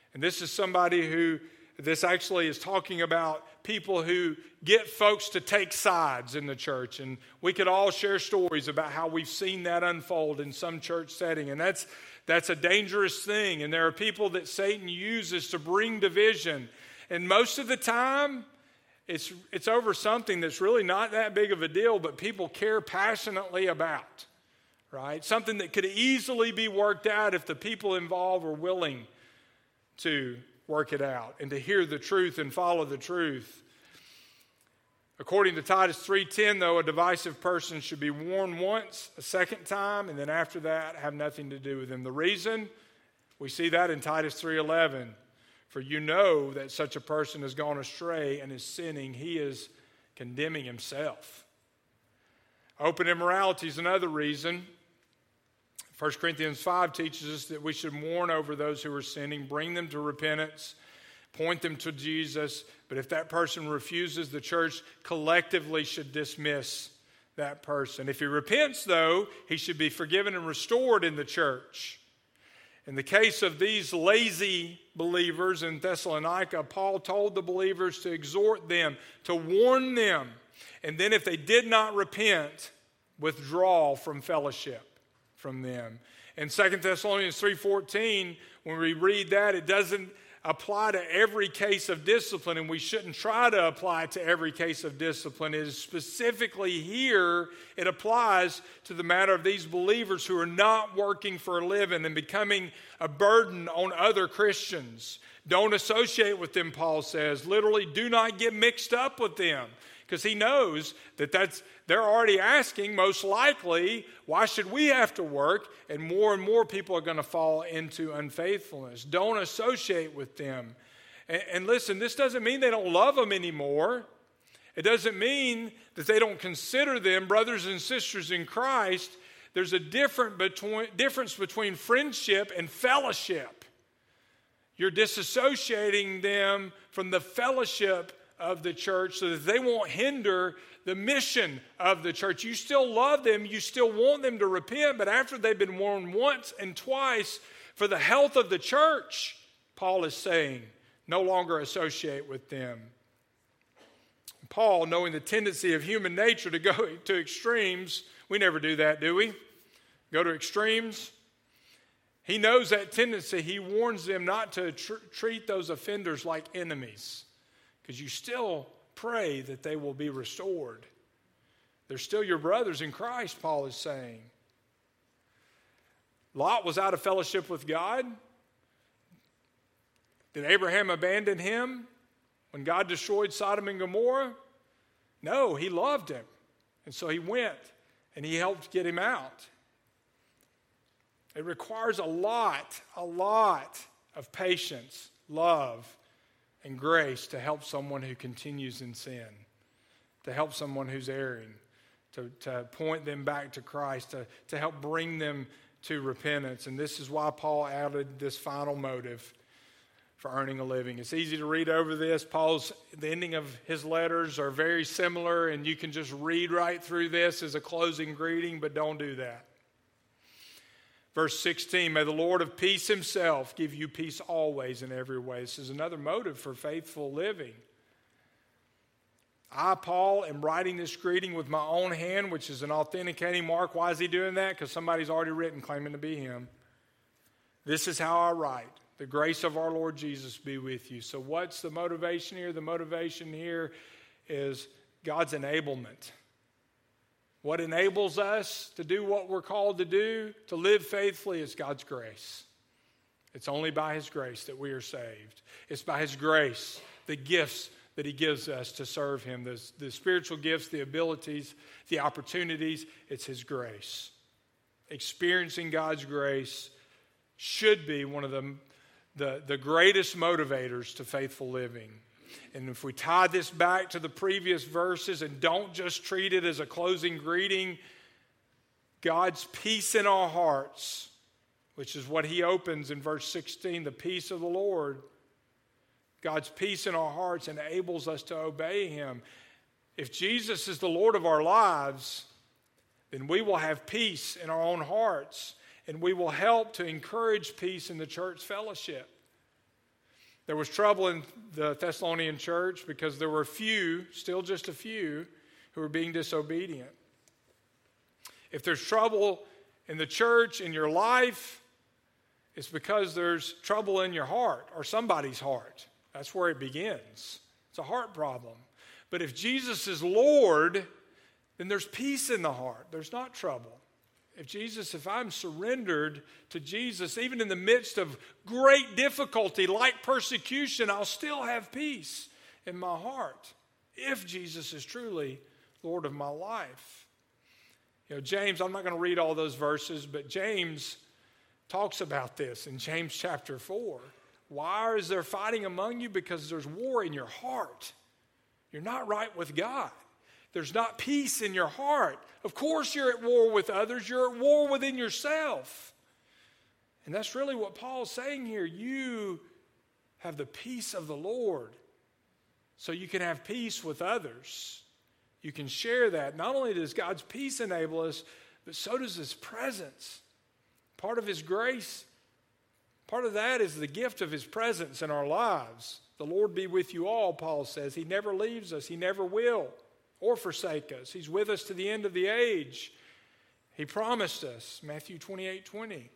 And this is somebody who, this actually is talking about people who get folks to take sides in the church. And we could all share stories about how we've seen that unfold in some church setting. And that's that's a dangerous thing. And there are people that Satan uses to bring division. And most of the time, it's it's over something that's really not that big of a deal, but people care passionately about. Right? Something that could easily be worked out if the people involved were willing to work it out and to hear the truth and follow the truth. According to Titus three ten, though, a divisive person should be warned once, a second time, and then after that have nothing to do with him. The reason, we see that in Titus three eleven. For you know that such a person has gone astray and is sinning. He is condemning himself. Open immorality is another reason. First Corinthians five teaches us that we should mourn over those who are sinning, bring them to repentance, point them to Jesus. But if that person refuses, the church collectively should dismiss that person. If he repents, though, he should be forgiven and restored in the church. In the case of these lazy believers in Thessalonica, Paul told the believers to exhort them, to warn them, and then if they did not repent, withdraw from fellowship from them. In Second Thessalonians three fourteen, when we read that, it doesn't apply to every case of discipline, and we shouldn't try to apply it to every case of discipline. It is specifically here, it applies to the matter of these believers who are not working for a living and becoming a burden on other Christians. Don't associate with them, Paul says. Literally, do not get mixed up with them. Because he knows that that's, they're already asking, most likely, why should we have to work? And more and more people are going to fall into unfaithfulness. Don't associate with them. And, and listen, this doesn't mean they don't love them anymore. It doesn't mean that they don't consider them brothers and sisters in Christ. There's a different between, difference between friendship and fellowship. You're disassociating them from the fellowship of the church so that they won't hinder the mission of the church. You still love them, you still want them to repent, but after they've been warned once and twice for the health of the church, Paul is saying, no longer associate with them. Paul, knowing the tendency of human nature to go to extremes, we never do that, do we? Go to extremes. He knows that tendency. He warns them not to tr- treat those offenders like enemies. Because you still pray that they will be restored. They're still your brothers in Christ, Paul is saying. Lot was out of fellowship with God. Did Abraham abandon him when God destroyed Sodom and Gomorrah? No, he loved him. And so he went and he helped get him out. It requires a lot, a lot of patience, love, and grace to help someone who continues in sin, to help someone who's erring, to, to point them back to Christ, to, to help bring them to repentance. And this is why Paul added this final motive for earning a living. It's easy to read over this. Paul's, the ending of his letters are very similar, and you can just read right through this as a closing greeting, but don't do that. Verse sixteen, may the Lord of peace himself give you peace always in every way. This is another motive for faithful living. I, Paul, am writing this greeting with my own hand, which is an authenticating mark. Why is he doing that? Because somebody's already written claiming to be him. This is how I write. The grace of our Lord Jesus be with you. So what's the motivation here? The motivation here is God's enablement. What enables us to do what we're called to do, to live faithfully, is God's grace. It's only by his grace that we are saved. It's by his grace, the gifts that he gives us to serve him, the, the spiritual gifts, the abilities, the opportunities. It's his grace. Experiencing God's grace should be one of the, the, the greatest motivators to faithful living. And if we tie this back to the previous verses and don't just treat it as a closing greeting, God's peace in our hearts, which is what he opens in verse sixteen, the peace of the Lord. God's peace in our hearts enables us to obey him. If Jesus is the Lord of our lives, then we will have peace in our own hearts, and we will help to encourage peace in the church fellowship. There was trouble in the Thessalonian church because there were a few, still just a few, who were being disobedient. If there's trouble in the church, in your life, it's because there's trouble in your heart or somebody's heart. That's where it begins. It's a heart problem. But if Jesus is Lord, then there's peace in the heart. There's not trouble. If Jesus, if I'm surrendered to Jesus, even in the midst of great difficulty like persecution, I'll still have peace in my heart if Jesus is truly Lord of my life. You know, James, I'm not going to read all those verses, but James talks about this in James chapter four. Why is there fighting among you? Because there's war in your heart. You're not right with God. There's not peace in your heart. Of course you're at war with others. You're at war within yourself. And that's really what Paul's saying here. You have the peace of the Lord so you can have peace with others. You can share that. Not only does God's peace enable us, but so does His presence. Part of His grace, part of that is the gift of His presence in our lives. The Lord be with you all, Paul says. He never leaves us. He never will or forsake us. He's with us to the end of the age. He promised us, Matthew twenty-eight twenty.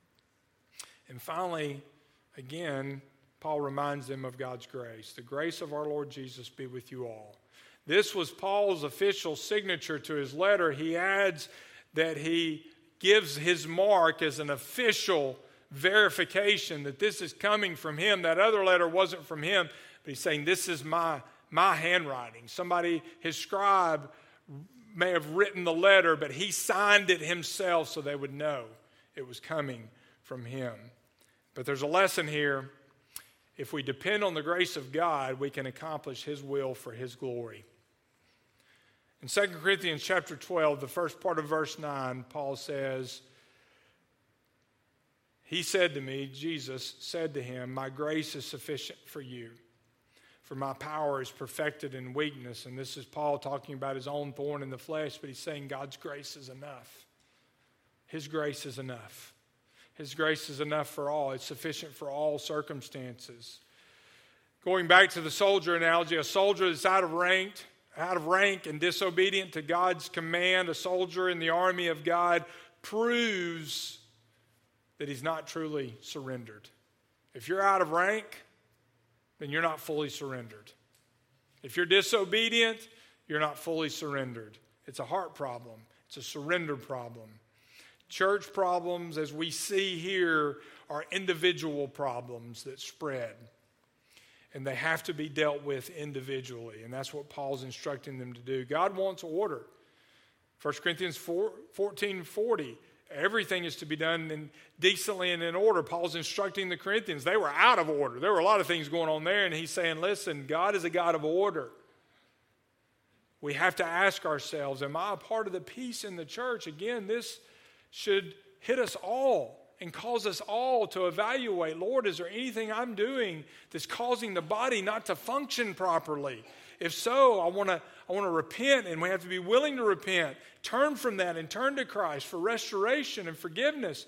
And finally, again, Paul reminds them of God's grace. The grace of our Lord Jesus be with you all. This was Paul's official signature to his letter. He adds that he gives his mark as an official verification that this is coming from him. That other letter wasn't from him, but he's saying this is my My handwriting. Somebody, his scribe, may have written the letter, but he signed it himself so they would know it was coming from him. But there's a lesson here. If we depend on the grace of God, we can accomplish His will for His glory. In Second Corinthians chapter twelve, the first part of verse nine, Paul says, He said to me, Jesus said to him, my grace is sufficient for you. For my power is perfected in weakness. And this is Paul talking about his own thorn in the flesh, but he's saying God's grace is enough. His grace is enough. His grace is enough for all. It's sufficient for all circumstances. Going back to the soldier analogy, a soldier that's out of rank, out of rank and disobedient to God's command, a soldier in the army of God, proves that he's not truly surrendered. If you're out of rank, then you're not fully surrendered. If you're disobedient, you're not fully surrendered. It's a heart problem. It's a surrender problem. Church problems, as we see here, are individual problems that spread. And they have to be dealt with individually. And that's what Paul's instructing them to do. God wants order. First Corinthians fourteen forty. Everything is to be done in decently and in order. Paul's instructing the Corinthians. They were out of order. There were a lot of things going on there, and he's saying, listen, God is a God of order. We have to ask ourselves, am I a part of the peace in the church? Again, this should hit us all and cause us all to evaluate, Lord, is there anything I'm doing that's causing the body not to function properly? If so, I want to I want to repent, and we have to be willing to repent. Turn from that and turn to Christ for restoration and forgiveness.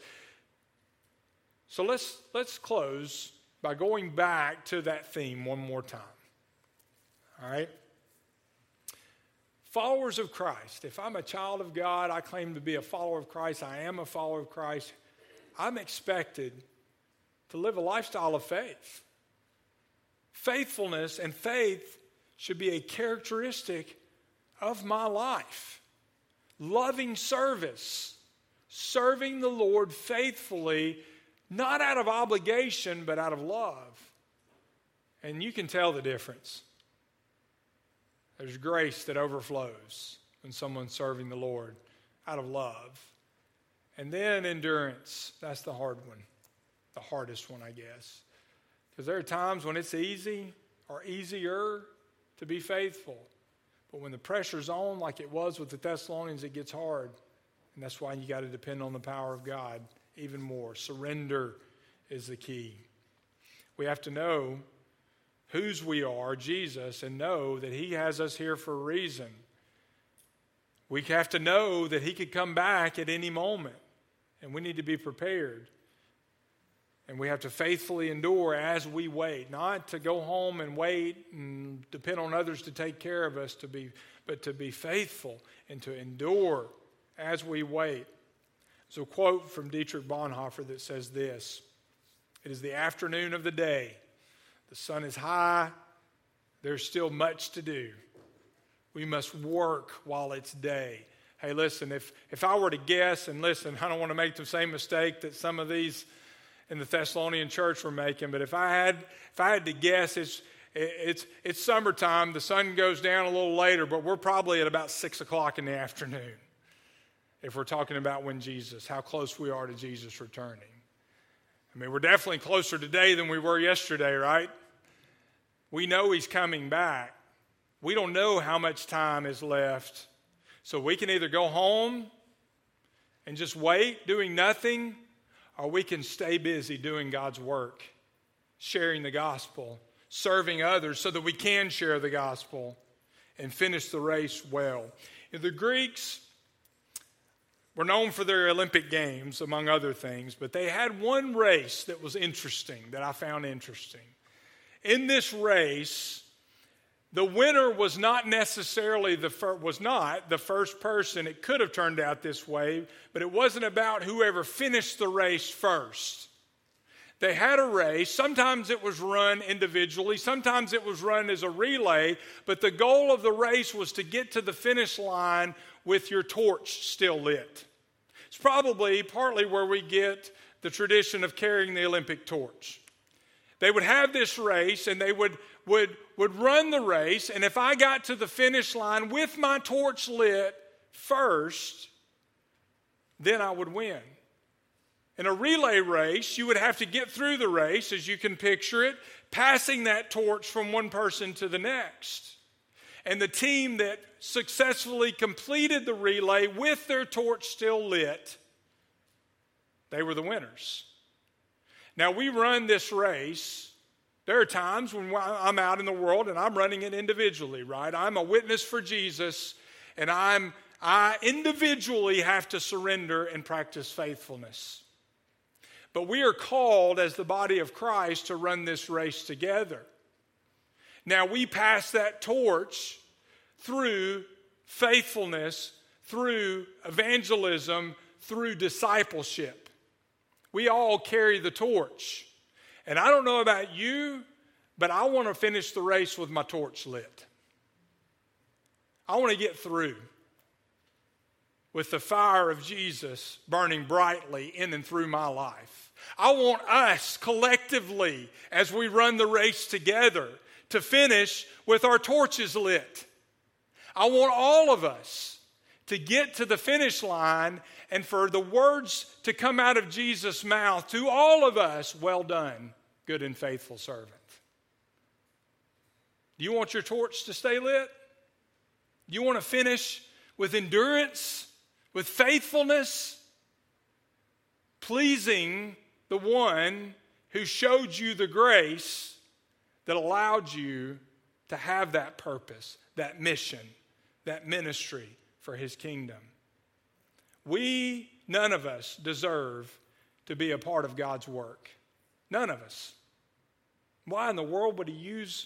So let's let's close by going back to that theme one more time. All right? Followers of Christ. If I'm a child of God, I claim to be a follower of Christ. I am a follower of Christ. I'm expected to live a lifestyle of faith. Faithfulness and faith should be a characteristic of my life. Loving service, serving the Lord faithfully, not out of obligation, but out of love. And you can tell the difference. There's grace that overflows when someone's serving the Lord out of love. And then endurance. That's the hard one. The hardest one, I guess. Because there are times when it's easy or easier to be faithful. But when the pressure's on, like it was with the Thessalonians, it gets hard. And that's why you got to depend on the power of God even more. Surrender is the key. We have to know whose we are, Jesus, and know that He has us here for a reason. We have to know that He could come back at any moment, and we need to be prepared. And we have to faithfully endure as we wait, not to go home and wait and depend on others to take care of us, to be, but to be faithful and to endure as we wait. There's a quote from Dietrich Bonhoeffer that says this: "It is the afternoon of the day. The sun is high. There's still much to do. We must work while it's day." Hey, listen, if, if I were to guess, and listen, I don't want to make the same mistake that some of these in the Thessalonian church were making, but if I had if I had to guess, it's it's it's summertime. The sun goes down a little later, but we're probably at about six o'clock in the afternoon. If we're talking about when Jesus, how close we are to Jesus returning. I mean, we're definitely closer today than we were yesterday, right? We know he's coming back. We don't know how much time is left. So we can either go home and just wait, doing nothing, or we can stay busy doing God's work, sharing the gospel, serving others so that we can share the gospel and finish the race well. The Greeks were known for their Olympic Games, among other things, but they had one race that was interesting, that I found interesting. In this race, the winner was not necessarily the fir- was not the first person. It could have turned out this way, but it wasn't about whoever finished the race first. They had a race. Sometimes it was run individually. Sometimes it was run as a relay. But the goal of the race was to get to the finish line with your torch still lit. It's probably partly where we get the tradition of carrying the Olympic torch. They would have this race, and they would, would, would run the race. And if I got to the finish line with my torch lit first, then I would win. In a relay race, you would have to get through the race, as you can picture it, passing that torch from one person to the next. And the team that successfully completed the relay with their torch still lit, they were the winners. Now, we run this race. There are times when I'm out in the world and I'm running it individually, right? I'm a witness for Jesus, and I'm I individually have to surrender and practice faithfulness. But we are called as the body of Christ to run this race together. Now, we pass that torch through faithfulness, through evangelism, through discipleship. We all carry the torch. And I don't know about you, but I want to finish the race with my torch lit. I want to get through with the fire of Jesus burning brightly in and through my life. I want us collectively, as we run the race together, to finish with our torches lit. I want all of us to get to the finish line and for the words to come out of Jesus' mouth to all of us, "Well done, good and faithful servant." Do you want your torch to stay lit? Do you want to finish with endurance, with faithfulness, pleasing the one who showed you the grace that allowed you to have that purpose, that mission, that ministry for his kingdom? We, none of us, deserve to be a part of God's work. None of us. Why in the world would he use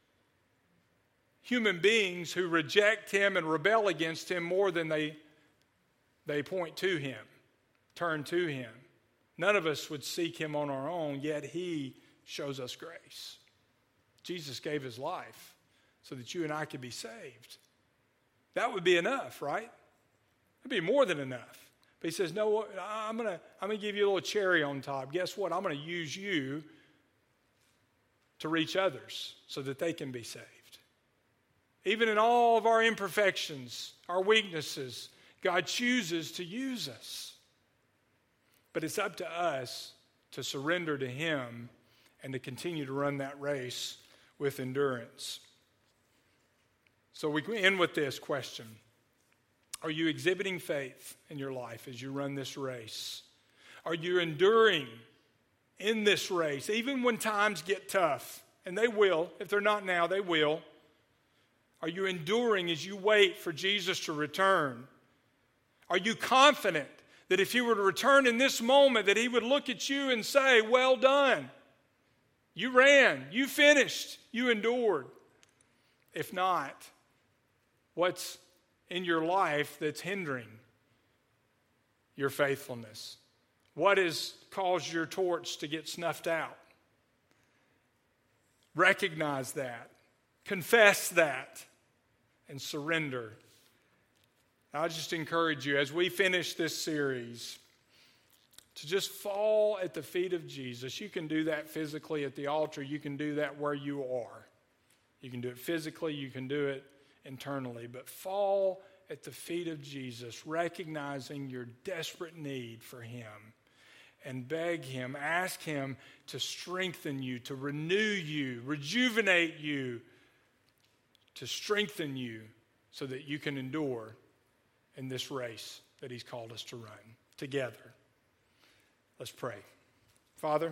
human beings who reject him and rebel against him more than they, they point to him, turn to him? None of us would seek him on our own, yet he shows us grace. Jesus gave his life so that you and I could be saved. That would be enough, right? It'd be more than enough. But he says, no, I'm going to I'm going to give you a little cherry on top. Guess what? I'm going to use you to reach others so that they can be saved. Even in all of our imperfections, our weaknesses, God chooses to use us. But it's up to us to surrender to him and to continue to run that race with endurance. So we end with this question. Are you exhibiting faith in your life as you run this race? Are you enduring in this race, even when times get tough? And they will. If they're not now, they will. Are you enduring as you wait for Jesus to return? Are you confident that if he were to return in this moment, that he would look at you and say, well done. You ran, you finished, you endured. If not, what's in your life that's hindering your faithfulness? What has caused your torch to get snuffed out? Recognize that. Confess that. And surrender. I just encourage you as we finish this series to just fall at the feet of Jesus. You can do that physically at the altar. You can do that where you are. You can do it physically. You can do it internally. But fall at the feet of Jesus, recognizing your desperate need for him. And beg him, ask him to strengthen you, to renew you, rejuvenate you, to strengthen you so that you can endure in this race that he's called us to run together. Let's pray. Father,